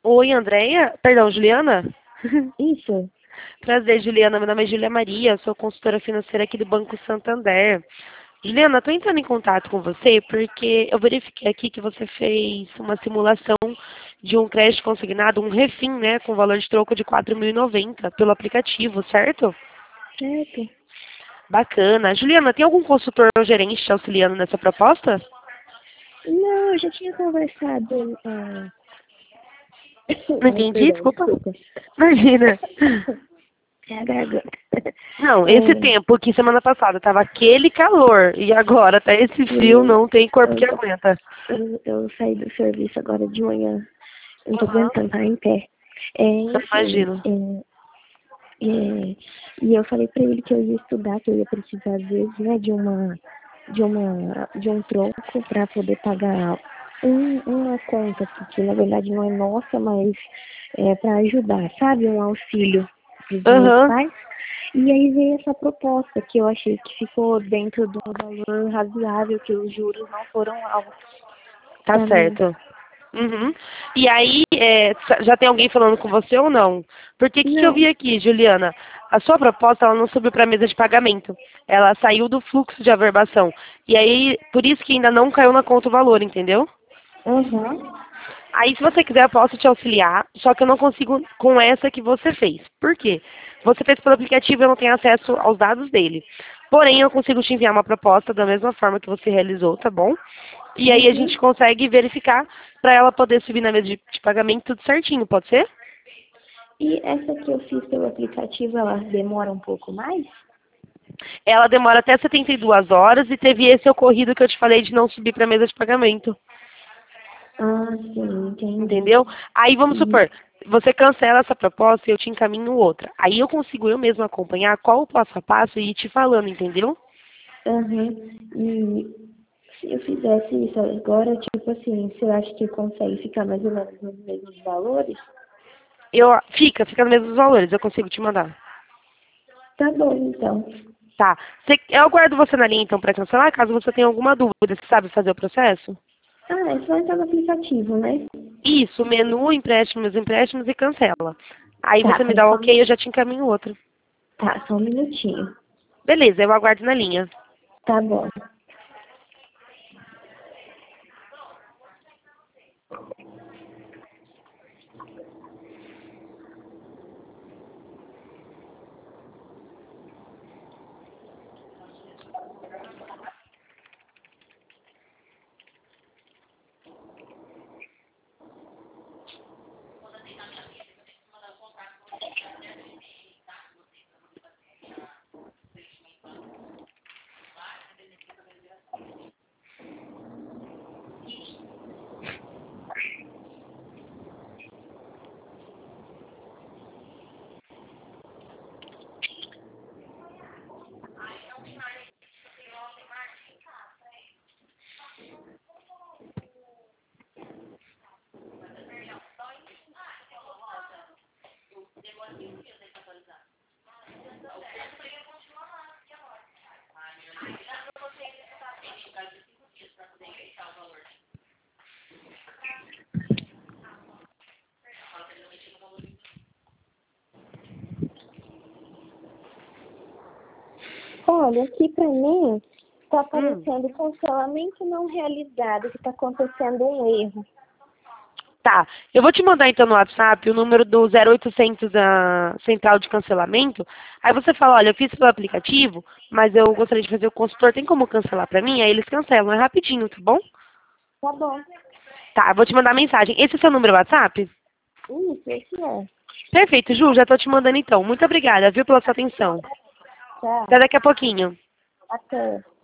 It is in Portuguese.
Oi, Andréia? Perdão, Juliana? Isso. Prazer, Juliana. Meu nome é Júlia Maria, sou consultora financeira aqui do Banco Santander. Juliana, estou entrando em contato com você porque eu verifiquei aqui que você fez uma simulação de um crédito consignado, um refim, né, com valor de troco de 4.090 pelo aplicativo, certo? Certo. Bacana. Juliana, tem algum consultor ou gerente te auxiliando nessa proposta? Não, eu já tinha conversado. Não Ai, entendi, perdão, desculpa. desculpa. Imagina. É a garganta. Não, esse É, tempo que semana passada tava aquele calor e agora tá esse frio, eu, não tem corpo que eu, aguenta. eu saí do serviço agora de manhã. Eu não tô Aham, aguentando estar em pé. eu Enfim, imagino. e eu falei pra ele que eu ia estudar, que eu ia precisar, às vezes, né, de um tronco para poder pagar uma conta, porque na verdade não é nossa, mas é para ajudar, sabe? Um auxílio para os meus Aham, pais. E aí veio essa proposta que eu achei que ficou dentro de um valor razoável, que os juros não foram altos tá para mim. certo. Uhum. E aí, já tem alguém falando com você ou não? Porque o que que eu vi Não, aqui, Juliana? A sua proposta, ela não subiu para a mesa de pagamento. Ela saiu do fluxo de averbação. E aí, por isso que ainda não caiu na conta o valor, entendeu? aham, Aí, se você quiser, eu posso te auxiliar, só que eu não consigo com essa que você fez. Por quê? Você fez pelo aplicativo e eu não tenho acesso aos dados dele. Porém, eu consigo te enviar uma proposta da mesma forma que você realizou, tá bom? E aí a gente uhum. consegue verificar para ela poder subir na mesa de pagamento tudo certinho, pode ser? E essa que eu fiz pelo aplicativo, ela demora um pouco mais? Ela demora até 72 horas e teve esse ocorrido que eu te falei de não subir para a mesa de pagamento. Ah, sim, entendi. Entendeu? Aí vamos E, supor, você cancela essa proposta e eu te encaminho outra. Aí eu consigo eu mesma acompanhar qual o passo a passo e ir te falando, entendeu? aham, e se eu fizesse isso agora, tipo assim, você acha que consegue ficar mais ou menos nos mesmos valores? Fica nos mesmos valores, eu consigo te mandar. Tá bom, então. Tá. Eu aguardo você na linha então para cancelar, caso você tenha alguma dúvida, você sabe fazer o processo? Ah, é só entrar no aplicativo, né? Isso, menu, empréstimos e cancela. Aí Tá, você me dá o ok, eu já te encaminho outro. tá, só um minutinho. Beleza, eu aguardo na linha. Tá bom. Olha, aqui pra mim tá Hum, aparecendo cancelamento não realizado, que tá acontecendo um erro. tá. Eu vou te mandar então no WhatsApp o número do 0800 da central de cancelamento. Aí você fala, olha, eu fiz pelo aplicativo, mas eu gostaria de fazer o consultor, tem como cancelar pra mim? Aí eles cancelam, é rapidinho, tá bom? Tá bom. Tá, eu vou te mandar mensagem. Esse é o seu número WhatsApp? Isso, esse é. Perfeito, Ju, já tô te mandando então. Muito obrigada, viu, pela sua atenção. Tchau. Até daqui a pouquinho. Até.